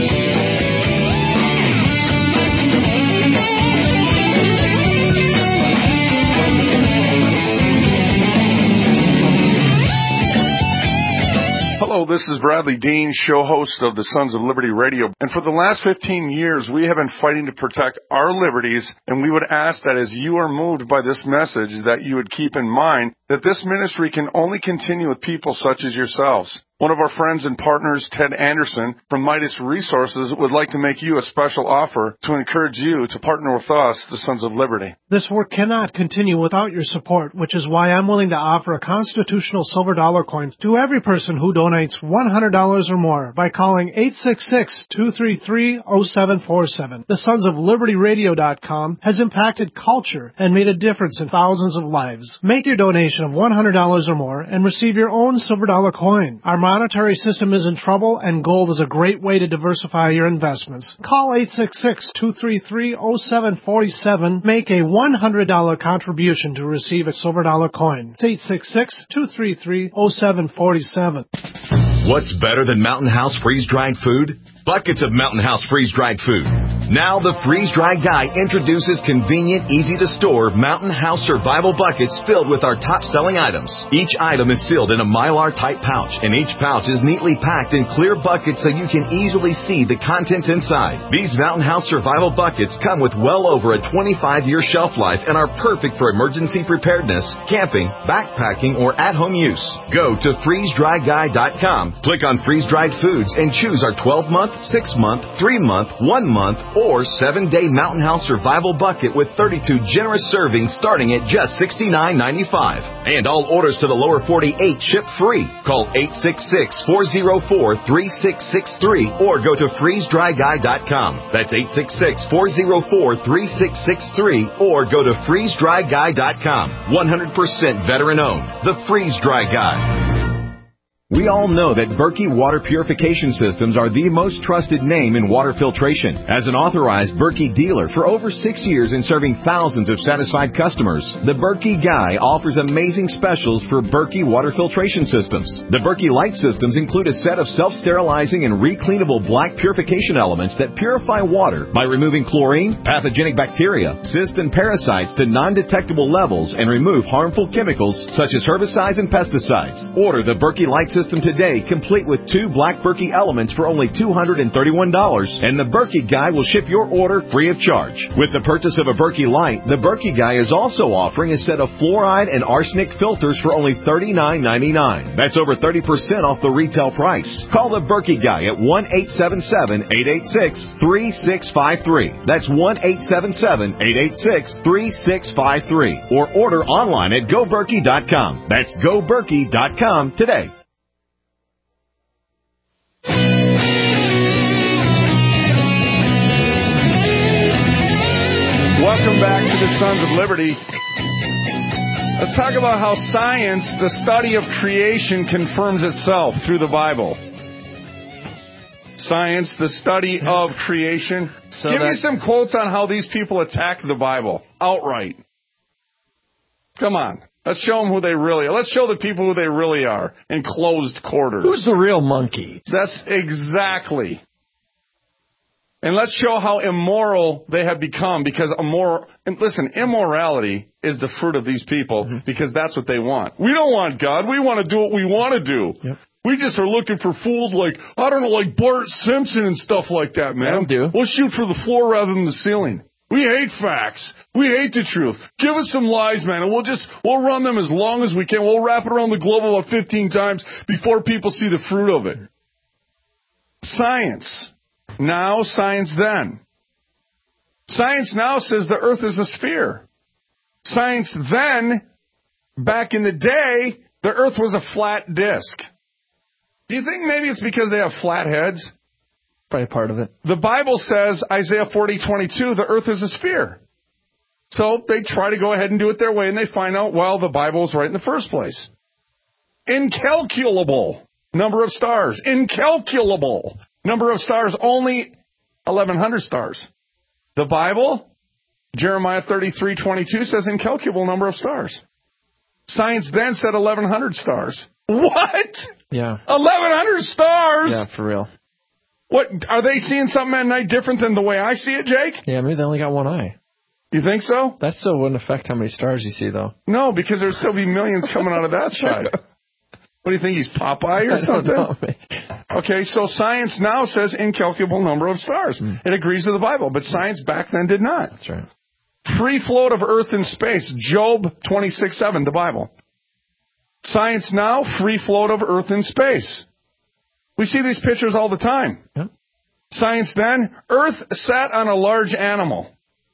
Hello, this is Bradley Dean, show host of the Sons of Liberty Radio. And for the last 15 years, we have been fighting to protect our liberties, and we would ask that as you are moved by this message, that you would keep in mind that that this ministry can only continue with people such as yourselves. One of our friends and partners, Ted Anderson, from Midas Resources, would like to make you a special offer to encourage you to partner with us, the Sons of Liberty. This work cannot continue without your support, which is why I'm willing to offer a constitutional silver dollar coin to every person who donates $100 or more by calling 866-233-0747. The Sons of Liberty Radio.com has impacted culture and made a difference in thousands of lives. Make your donation of $100 or more and receive your own silver dollar coin. Our monetary system is in trouble, and gold is a great way to diversify your investments. Call 866-233-0747. Make a $100 contribution to receive a silver dollar coin. It's 866-233-0747. What's better than Mountain House freeze-dried food? Buckets of Mountain House freeze-dried food. Now the freeze-dried guy introduces convenient, easy-to-store Mountain House survival buckets filled with our top-selling items. Each item is sealed in a Mylar-type pouch, and each pouch is neatly packed in clear buckets so you can easily see the contents inside. These Mountain House survival buckets come with well over a 25-year shelf life and are perfect for emergency preparedness, camping, backpacking, or at-home use. Go to freezedryguy.com, click on freeze-dried foods, and choose our 12-month, 6-month, 3-month, 1-month, or 7-day Mountain House survival bucket with 32 generous servings starting at just $69.95. And all orders to the lower 48 ship free. Call 866-404-3663 or go to freezedryguy.com. That's 866-404-3663 or go to freezedryguy.com. 100% veteran owned. The Freeze Dry Guy. We all know that Berkey Water Purification Systems are the most trusted name in water filtration. As an authorized Berkey dealer for over 6 years and serving thousands of satisfied customers, the Berkey Guy offers amazing specials for Berkey Water Filtration Systems. The Berkey Light Systems include a set of self-sterilizing and recleanable black purification elements that purify water by removing chlorine, pathogenic bacteria, cysts, and parasites to non-detectable levels and remove harmful chemicals such as herbicides and pesticides. Order the Berkey Light System today, complete with 2 black Berkey elements for only $231, and the Berkey Guy will ship your order free of charge. With the purchase of a Berkey Light, the Berkey Guy is also offering a set of fluoride and arsenic filters for only $39.99. That's over 30% off the retail price. Call the Berkey Guy at 1-877-886-3653. That's 1-877-886-3653. Or order online at GoBerkey.com. That's GoBerkey.com today. Welcome back to the Sons of Liberty. Let's talk about how science, the study of creation, confirms itself through the Bible. Science, the study of creation. Give me some quotes on how these people attack the Bible outright. Come on. Let's show them who they really are. Let's show the people who they really are in closed quarters. Who's the real monkey? That's exactly. And let's show how immoral they have become, because immorality is the fruit of these people, because that's what they want. We don't want God. We want to do what we want to do. Yep. We just are looking for fools like Bart Simpson and stuff like that, man. We'll shoot for the floor rather than the ceiling. We hate facts. We hate the truth. Give us some lies, man, and we'll run them as long as we can. We'll wrap it around the globe about 15 times before people see the fruit of it. Science. Now, science then. Science now says the earth is a sphere. Science then, back in the day, the earth was a flat disk. Do you think maybe it's because they have flat heads? Probably part of it. The Bible says, Isaiah 40:22, the earth is a sphere. So they try to go ahead and do it their way, and they find out, well, the Bible was right in the first place. Incalculable number of stars. Incalculable number of stars, only 1,100 stars. The Bible, Jeremiah 33:22, says incalculable number of stars. Science then said 1,100 stars. What? Yeah. 1,100 stars? Yeah, for real. What, are they seeing something at night different than the way I see it, Jake? Yeah, maybe they only got one eye. You think so? That still wouldn't affect how many stars you see, though. No, because there'd still be millions coming out of that side. What do you think, he's Popeye or something? I don't know. Okay, so science now says incalculable number of stars. It agrees with the Bible, but science back then did not. That's right. Free float of earth and space, Job 26:7, the Bible. Science now, free float of Earth in space. We see these pictures all the time. Yep. Science then, Earth sat on a large animal.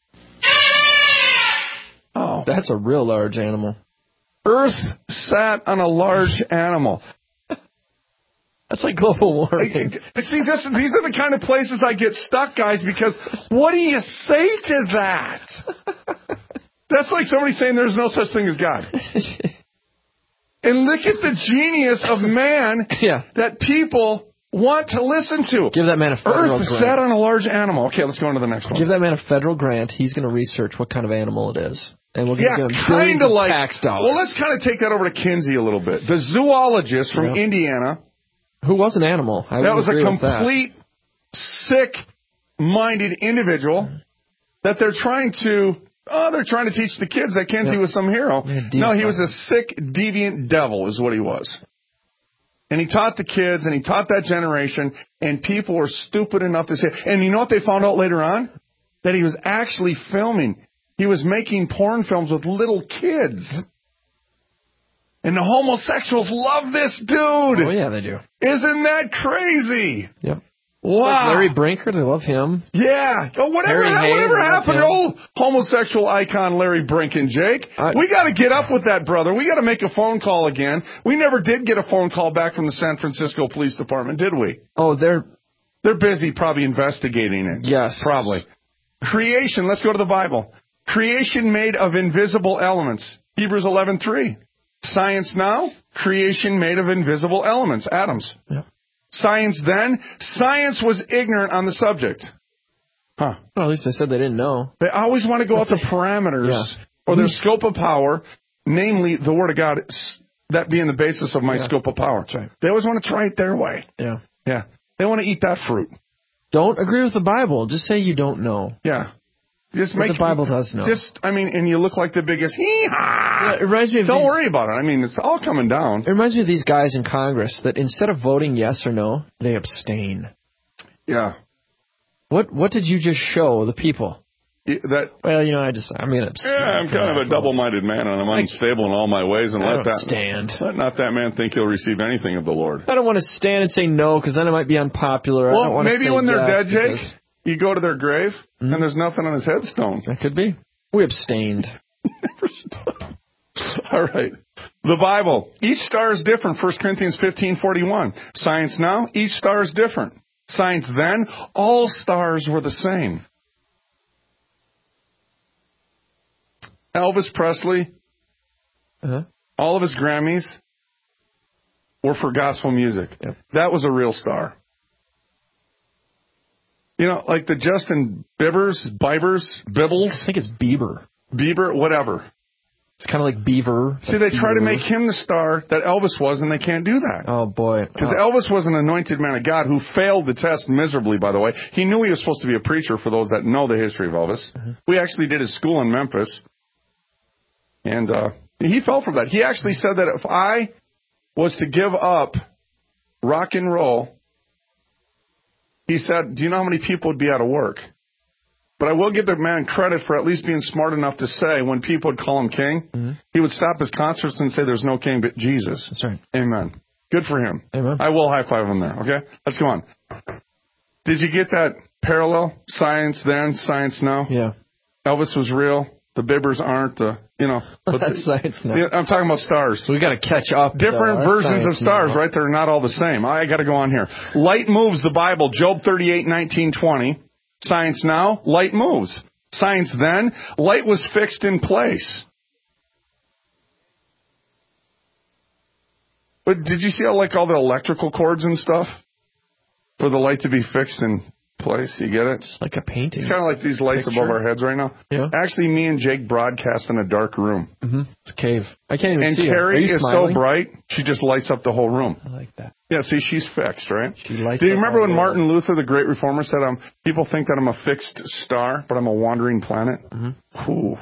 Oh. That's a real large animal. Earth sat on a large animal. That's like global warming. See, these are the kind of places I get stuck, guys, because what do you say to that? That's like somebody saying there's no such thing as God. And look at the genius of man that people want to listen to. Give that man a federal Earth grant. sat on a large animal. Okay, let's go on to the next one. Give that man a federal grant. He's going to research what kind of animal it is. And we'll give him kind of like tax dollars. Well, let's kind of take that over to Kinsey a little bit. The zoologist from Indiana. Who was an animal. That was a complete sick-minded individual that they're trying to teach the kids that Kinsey was some hero. No, he was a sick, deviant devil is what he was. And he taught the kids, and he taught that generation, and people were stupid enough to say, and you know what they found out later on? That he was actually filming. He was making porn films with little kids. And the homosexuals love this dude. Oh, yeah, they do. Isn't that crazy? Yep. Wow. Like Larry Brinker, they love him. Yeah. Oh, whatever happened to old homosexual icon Larry Brinken, Jake? We got to get up with that, brother. We got to make a phone call again. We never did get a phone call back from the San Francisco Police Department, did we? Oh, they're busy probably investigating it. Yes. Probably. Creation, let's go to the Bible. Creation made of invisible elements. Hebrews 11:3. Science now, creation made of invisible elements, atoms. Yep. Science then, science was ignorant on the subject. Huh. Well, at least they said they didn't know. They always want to go out the parameters or their scope of power, namely the Word of God, that being the basis of my scope of power. That's right. They always want to try it their way. Yeah. Yeah. They want to eat that fruit. Don't agree with the Bible. Just say you don't know. Yeah. Just the Bible does know. And you look like the biggest hee-haw. It reminds me of Don't worry about it. I mean, it's all coming down. It reminds me of these guys in Congress that instead of voting yes or no, they abstain. Yeah. What did you just show the people? I'm kind of a double-minded man, and I'm unstable in all my ways, and let not that man think he'll receive anything of the Lord. I don't want to stand and say no, because then it might be unpopular. Well, I don't want maybe to say when they're yes dead, Jake, you go to their grave, and there's nothing on his headstone. That could be. We abstained. All right. The Bible. Each star is different. 1 Corinthians 15:41. Science now, each star is different. Science then, all stars were the same. Elvis Presley, all of his Grammys were for gospel music. Yep. That was a real star. You know, like the Justin Bibbles. I think it's Bieber, whatever. It's kind of like Beaver. See, they try to make him the star that Elvis was, and they can't do that. Oh, boy. Because Elvis was an anointed man of God who failed the test miserably, by the way. He knew he was supposed to be a preacher, for those that know the history of Elvis. We actually did his school in Memphis. And he fell for that. He actually said that if I was to give up rock and roll, he said, do you know how many people would be out of work? But I will give the man credit for at least being smart enough to say when people would call him king, he would stop his concerts and say there's no king but Jesus. That's right. Amen. Good for him. Amen. I will high five him there, okay? Let's go on. Did you get that parallel? Science then, science now? Yeah. Elvis was real. The Bibbers aren't, But that's science now. I'm talking about stars. So we got to catch up. Different versions of stars, right? They're not all the same. I got to go on here. Light moves the Bible. Job 38:19-20. Science now, light moves. Science then, light was fixed in place. But did you see how, all the electrical cords and stuff for the light to be fixed in place? You get it? Just like a painting. It's kind of like these lights above our heads right now. Yeah. Actually, me and Jake broadcast in a dark room. It's a cave. I can't even see it. And Carrie is smiling? so bright, she just lights up the whole room. I like that. Yeah, see, she's fixed, right? She lights Do you up remember when all Martin Luther, the great reformer, said, people think that I'm a fixed star, but I'm a wandering planet? Ooh.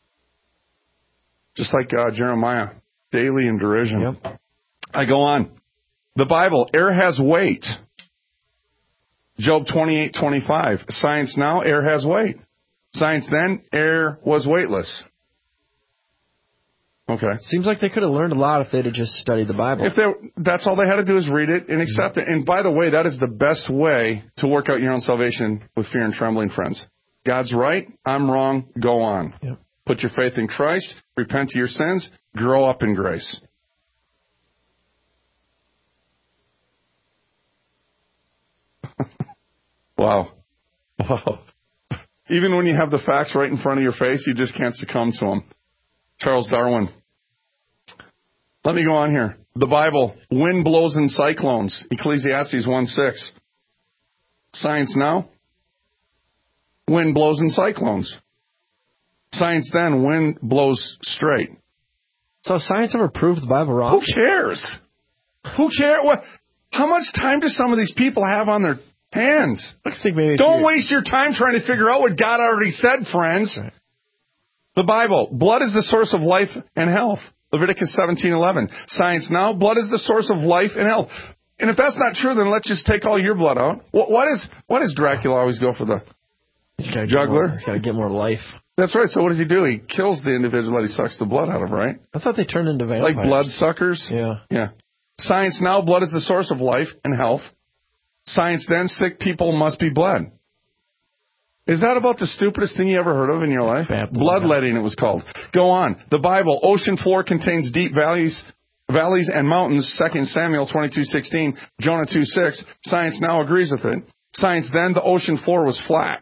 Just like Jeremiah, daily in derision. Yep. I go on. The Bible, air has weight. Job 28:25. Science now, air has weight. Science then, air was weightless. Okay. Seems like they could have learned a lot if they'd have just studied the Bible. That's all they had to do is read it and accept it. And by the way, that is the best way to work out your own salvation with fear and trembling, friends. God's right, I'm wrong, go on. Yep. Put your faith in Christ, repent of your sins, grow up in grace. Wow. Even when you have the facts right in front of your face, you just can't succumb to them. Charles Darwin. Let me go on here. The Bible, wind blows in cyclones. Ecclesiastes 1:6. Science now, wind blows in cyclones. Science then, wind blows straight. So science ever proved the Bible wrong? Who cares? Who cares? What? How much time do some of these people have on their hands? I think maybe Don't waste your time trying to figure out what God already said, friends. Right. The Bible, blood is the source of life and health. Leviticus 17:11. Science now, blood is the source of life and health. And if that's not true, then let's just take all your blood out. What does Dracula always go for the jugular? He's got to get more life. That's right. So what does he do? He kills the individual that he sucks the blood out of, right? I thought they turned into vampires. Like blood suckers? Yeah. Science now, blood is the source of life and health. Science then, sick people must be bled. Is that about the stupidest thing you ever heard of in your life? Bloodletting, it was called. Go on. The Bible, ocean floor contains deep valleys and mountains, 2 Samuel 22:16, Jonah 2:6. Science now agrees with it. Science then, the ocean floor was flat.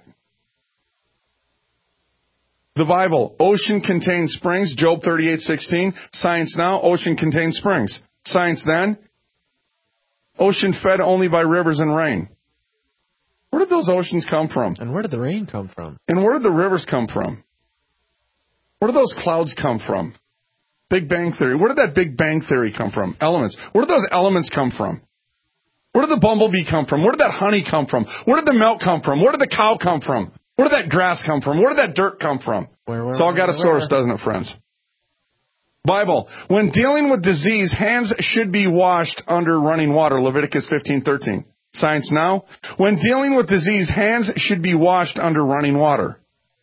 The Bible, ocean contains springs, Job 38:16. Science now, ocean contains springs. Science then, ocean fed only by rivers and rain. Where did those oceans come from? And where did the rain come from? And where did the rivers come from? Where did those clouds come from? Big Bang Theory. Where did that Big Bang Theory come from? Elements. Where did those elements come from? Where did the bumblebee come from? Where did that honey come from? Where did the milk come from? Where did the cow come from? Where did that grass come from? Where did that dirt come from? It's all got a source, doesn't it, friends? Bible. When dealing with disease, hands should be washed under running water. Leviticus 15:13. Science now. When dealing with disease, hands should be washed under running water.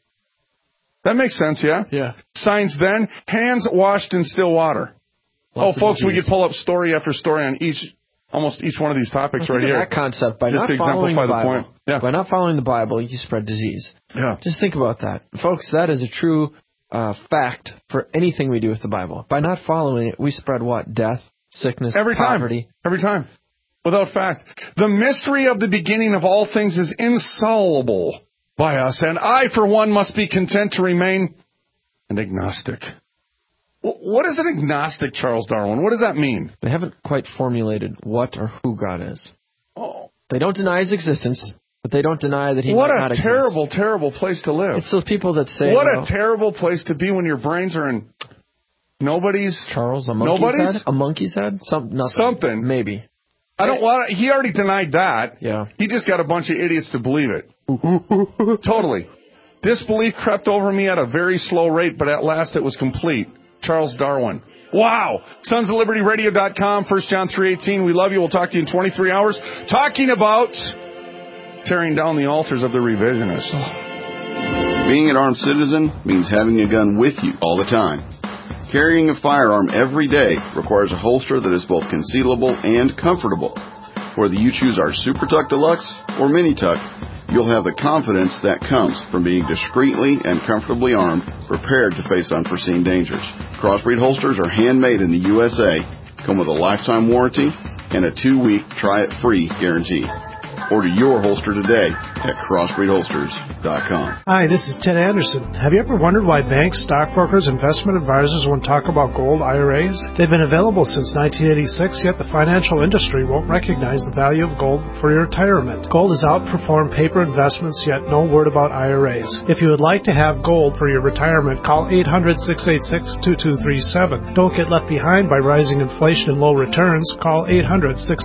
That makes sense, yeah? Yeah. Science then, hands washed in still water. Folks, we could pull up story after story on almost each one of these topics right here. That concept, by not following the Bible, by not following the Bible, you spread disease. Yeah. Just think about that. Folks, that is a true fact for anything we do with the Bible. By not following it, we spread what? Death, sickness, poverty. Every time. Without fact. The mystery of the beginning of all things is insoluble by us, and I, for one, must be content to remain an agnostic. What is an agnostic, Charles Darwin? What does that mean? They haven't quite formulated what or who God is. Oh. They don't deny his existence, but they don't deny that he might not exist. What a terrible, terrible place to live. It's those people that say... What a terrible place to be when your brains are in nobody's... Charles, a monkey's head? A monkey's head? Something. Maybe. I don't want. He already denied that. Yeah. He just got a bunch of idiots to believe it. Totally. Disbelief crept over me at a very slow rate, but at last it was complete. Charles Darwin. Wow. SonsOfLibertyRadio.com, 1 John 3:18. We love you. We'll talk to you in 23 hours. Talking about tearing down the altars of the revisionists. Being an armed citizen means having a gun with you all the time. Carrying a firearm every day requires a holster that is both concealable and comfortable. Whether you choose our Super Tuck Deluxe or Mini Tuck, you'll have the confidence that comes from being discreetly and comfortably armed, prepared to face unforeseen dangers. Crossbreed holsters are handmade in the USA, come with a lifetime warranty, and a 2-week try-it-free guarantee. Order your holster today at crossbreedholsters.com. Hi, this is Ted Anderson. Have you ever wondered why banks, stockbrokers, investment advisors won't talk about gold IRAs? They've been available since 1986, yet the financial industry won't recognize the value of gold for your retirement. Gold has outperformed paper investments, yet no word about IRAs. If you would like to have gold for your retirement, call 800-686-2237. Don't get left behind by rising inflation and low returns. Call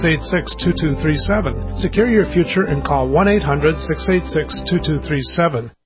800-686-2237. Secure your future and call 1-800-686-2237.